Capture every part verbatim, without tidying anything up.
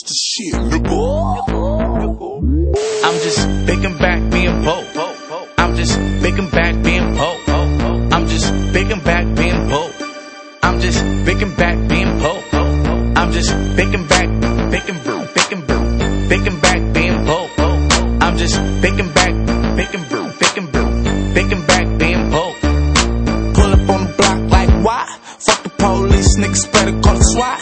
gangsta shit, nigga. I'm just big and back being Pope. I'm just big and back being Pope. I'm just big and back being Pope. I'm just big and back being Pope. I'm just big and back, big and brew, big and brew, big and back being Pope. I'm just big and back, big and brew, big and brew, big and back being Pope. Pull up on the block like why? Fuck the police, niggas better call the SWAT.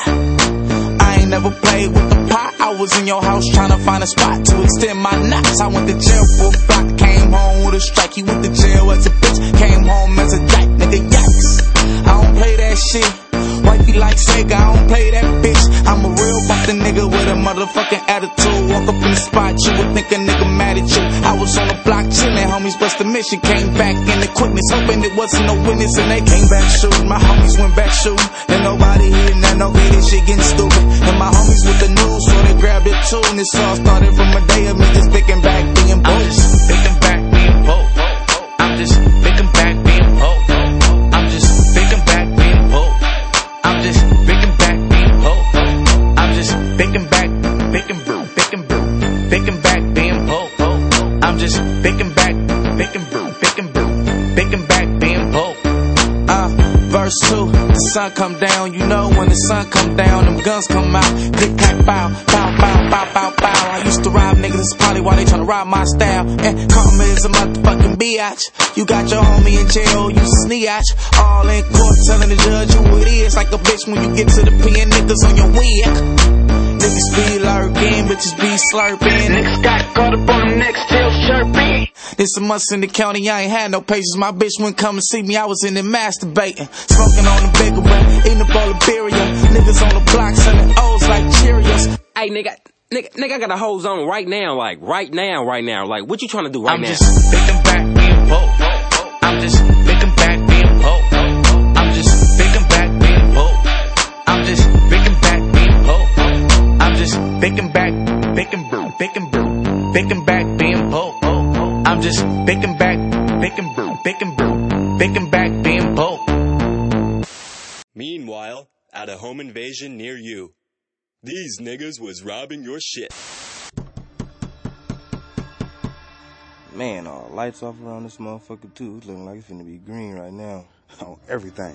I ain't never played with the pot. I was in your house trying to find a spot to extend my knots. I went to jail for a block, came home with a strike. He went to jail as a bitch, came home as a dyke, nigga, yikes. I don't play that shit. Wifey like Sega, I don't play that bitch. I'm a real fucking nigga with a motherfucking attitude. Walk up in the spot, you would think a nigga mad at you. I was on the block chillin', homies bust the mission. Came back in the quickness, hoping it wasn't no witness. And they came back shooting, my homies went back shooting. And nobody hitting that, no good, this shit getting stupid. And my homies with the news, so they grabbed it too. And this all started from a day of me just picking back being Pope. I'm just picking back being Pope. I'm just picking back being Pope. I'm just picking back being Pope. I'm just big and back being Pope. I'm just big and back, big and brew, big and brew, big and back being Pope. I'm just big and back, big and brew, big and brew, big and back being Pope. Uh, verse two, the sun come down. You know when the sun come down, them guns come out. Click, clack, bow, bow, bow, bow, bow, bow. I used to rob niggas, it's probably why they tryna rob my style. And karma is a motherfucking biatch. You got your homie in jail, you sneatch. All in court telling the judge who it is. Like a bitch when you get to the pen, niggas on your wig. Niggas be lurking, bitches be slurping. Niggas got caught up on them next tail chirping. This a month in the county, I ain't had no patience. My bitch wouldn't come and see me, I was in there masturbating. Smoking on the bigger rap, eating a bowl of beer. Niggas on the block selling O's like Cheerios. Hey, nigga. Nigga, nigga, I got a hose on right now, like, right now, right now. Like, what you trying to do right I'm now? I'm just big and back being Pope. I'm just big and back being Pope. I'm just big and back being Pope. I'm just big and back being Pope. I'm just big and back, big and brew, big and brew, big and back being Pope. I'm just big and back, big and brew, big and brew, big and back being Pope. Meanwhile, at a home invasion near you. These niggas was robbing your shit. Man, all lights off around this motherfucker too. It's looking like it's finna be green right now. On everything.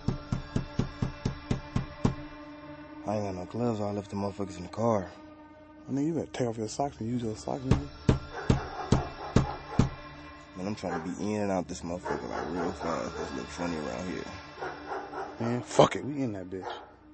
I ain't got no gloves, I left the motherfuckers in the car. I mean, you better take off your socks and use your socks, man. Man, I'm trying to be in and out this motherfucker like real fast. This look funny around here. Man, fuck it, we in that bitch.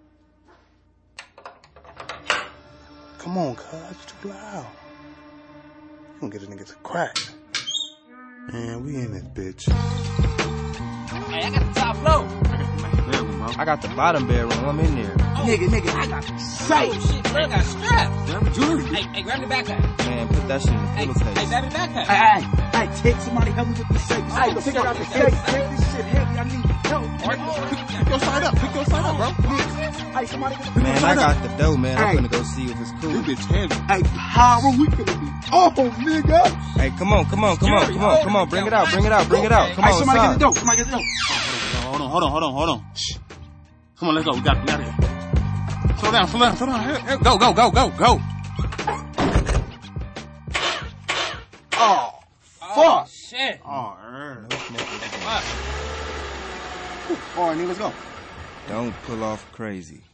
Come on, cuz, it's too loud. You gonna get this nigga to crack. Man, we in this bitch. Hey, I got the top floor. I got the bottom bedroom. I'm in there. Oh. Nigga, nigga, I got the safe. Oh, shit, bro, I got straps. Damn jewelry. Hey, hey, grab the backpack. Man, put that shit in the hey, pillowcase. Hey, grab the backpack. Hey, hey, hey, take somebody help me with the safe. Hey, go pick out the safe. Take this shit heavy. I need help. Pick your side up. Pick your side up, bro. Hey, somebody get Man, I got the dough, man. Hey. I'm gonna go see if it's cool. This bitch heavy. Hey, how are we gonna be? Oh, nigga. Hey, come on, come on, come on, come on, come on. Bring it out, bring it out, bring it out. Come hey, on, somebody inside. get the dope. Somebody get the dope. Hold on, hold on, hold on, hold on. Shh. Come on, let's go. We got, we got it. Slow down, slow down, slow down. Here, here. Go, go, go, go, go. Oh, Oh, fuck. shit. Oh, er. All right, nigga, let's go. Don't pull off crazy.